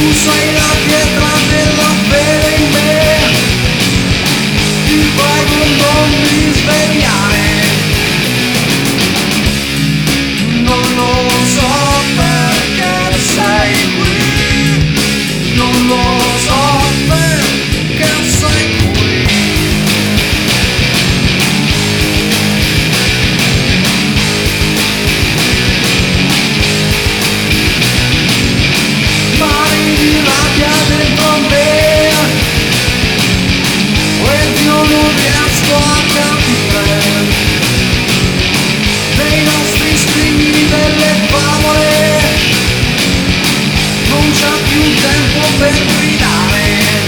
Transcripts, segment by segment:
Tu sei la pietra della fede in me, ti prego non mi svegliare. Non lo so perché sei qui, non lo so perché sei qui. Mari di rabbia dentro me ed io non riesco a capire dei nostri strilli, delle favole. Non c'è più tempo per gridare.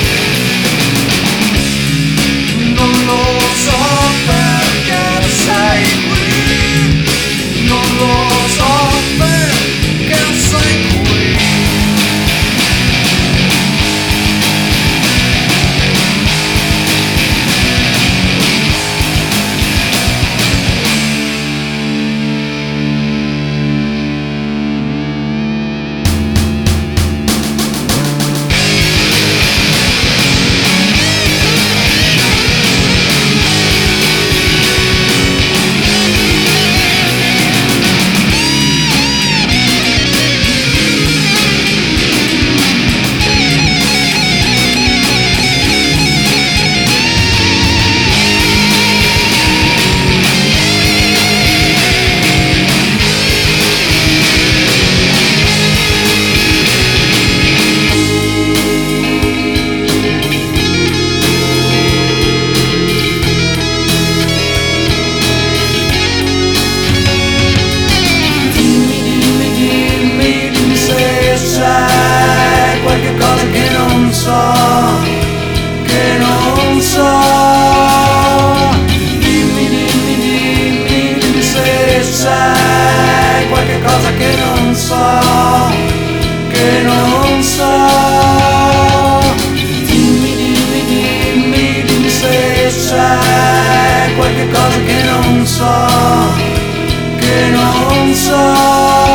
Non lo so perché sei qui, non lo so perché sei qui. Che non so, dimmi se c'è qualche cosa che non so, che non so. Dimmi se c'è qualche cosa che non so, che non so.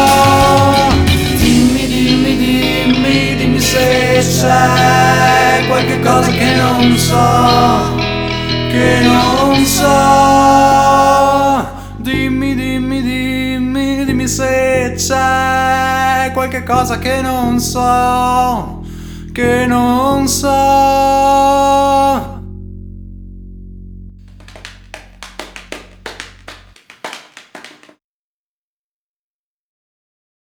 Dimmi se c'è qualche cosa che non so, che non so. Dimmi se c'è qualche cosa che non so, che non so.